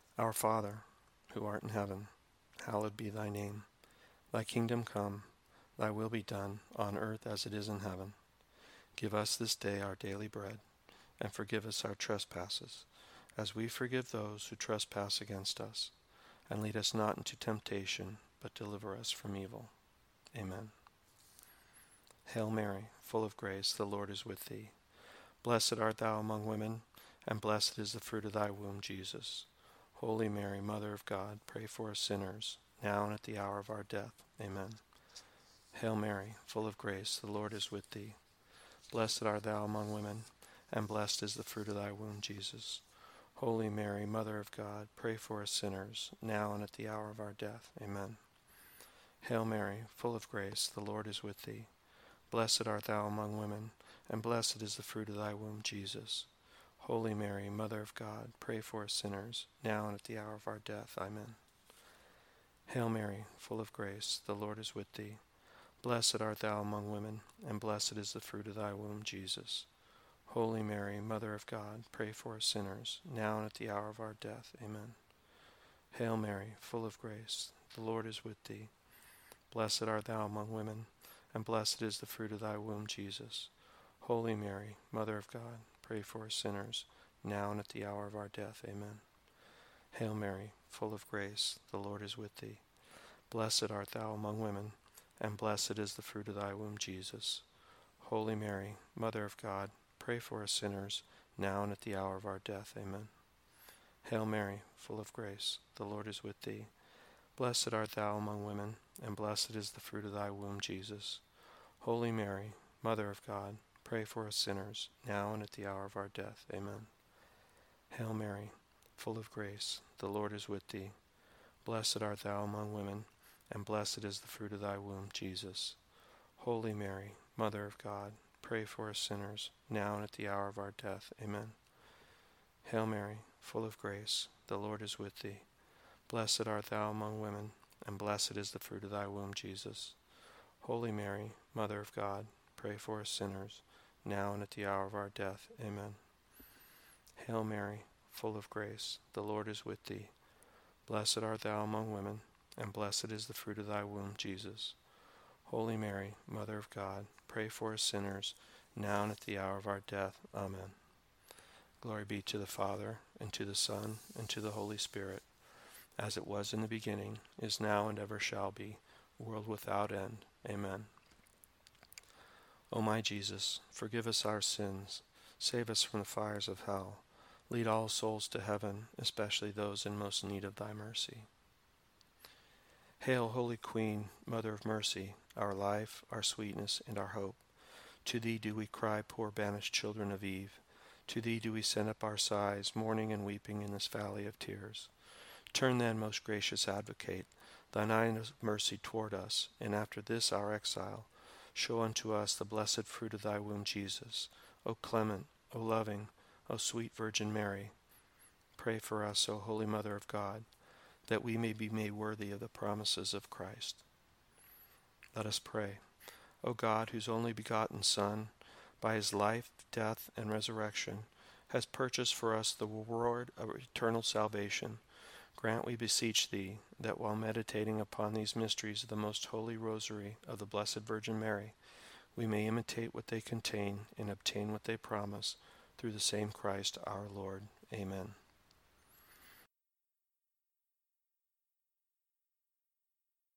Our Father, who art in heaven, hallowed be thy name. Thy kingdom come, thy will be done, on earth as it is in heaven. Give us this day our daily bread, and forgive us our trespasses, as we forgive those who trespass against us. And lead us not into temptation, but deliver us from evil. Amen. Hail Mary, full of grace, the Lord is with thee. Blessed art thou among women, and blessed is the fruit of thy womb, Jesus. Holy Mary, Mother of God, pray for us sinners, now and at the hour of our death. Amen. Hail Mary, full of grace, the Lord is with thee. Blessed art thou among women, and blessed is the fruit of thy womb, Jesus. Holy Mary, Mother of God, pray for us sinners, now and at the hour of our death. Amen. Hail Mary, full of grace, the Lord is with thee. Blessed art thou among women, and blessed is the fruit of thy womb, Jesus. Holy Mary, Mother of God, pray for us sinners, now and at the hour of our death. Amen. Hail Mary, full of grace, the Lord is with thee. Blessed art thou among women, and blessed is the fruit of thy womb, Jesus. Holy Mary, Mother of God, pray for us sinners, now and at the hour of our death. Amen. Hail Mary, full of grace, the Lord is with thee. Blessed art thou among women, and blessed is the fruit of thy womb, Jesus. Holy Mary, Mother of God, pray for us sinners, now and at the hour of our death. Amen. Hail Mary, full of grace, the Lord is with thee. Blessed art thou among women, and blessed is the fruit of thy womb, Jesus. Holy Mary, Mother of God, pray for us sinners, now and at the hour of our death. Amen. Hail Mary, full of grace, the Lord is with thee. Blessed art thou among women, and blessed is the fruit of thy womb, Jesus. Holy Mary, Mother of God, pray for us sinners, now and at the hour of our death. Amen. Hail Mary, full of grace, the Lord is with thee. Blessed art thou among women, and blessed is the fruit of thy womb, Jesus. Holy Mary, Mother of God, pray for us sinners, now and at the hour of our death. Amen. Hail Mary, full of grace, the Lord is with thee. Blessed art thou among women, and blessed is the fruit of thy womb, Jesus. Holy Mary, Mother of God, pray for us sinners, now and at the hour of our death. Amen. Hail Mary, full of grace, the Lord is with thee. Blessed art thou among women, and blessed is the fruit of thy womb, Jesus. Holy Mary, Mother of God, pray for us sinners, now and at the hour of our death. Amen. Glory be to the Father, and to the Son, and to the Holy Spirit, as it was in the beginning, is now, and ever shall be, world without end. Amen. O my Jesus, forgive us our sins, save us from the fires of hell, lead all souls to heaven, especially those in most need of thy mercy. Hail, Holy Queen, Mother of Mercy, our life, our sweetness, and our hope. To thee do we cry, poor banished children of Eve. To thee do we send up our sighs, mourning and weeping in this valley of tears. Turn then, most gracious Advocate, thine eye of mercy toward us, and after this our exile, show unto us the blessed fruit of thy womb, Jesus. O clement, O loving, O sweet Virgin Mary, pray for us, O Holy Mother of God, that we may be made worthy of the promises of Christ. Let us pray. O God, whose only begotten Son, by his life, death, and resurrection, has purchased for us the reward of eternal salvation, grant, we beseech thee, that while meditating upon these mysteries of the most holy rosary of the Blessed Virgin Mary, we may imitate what they contain and obtain what they promise, through the same Christ our Lord. Amen.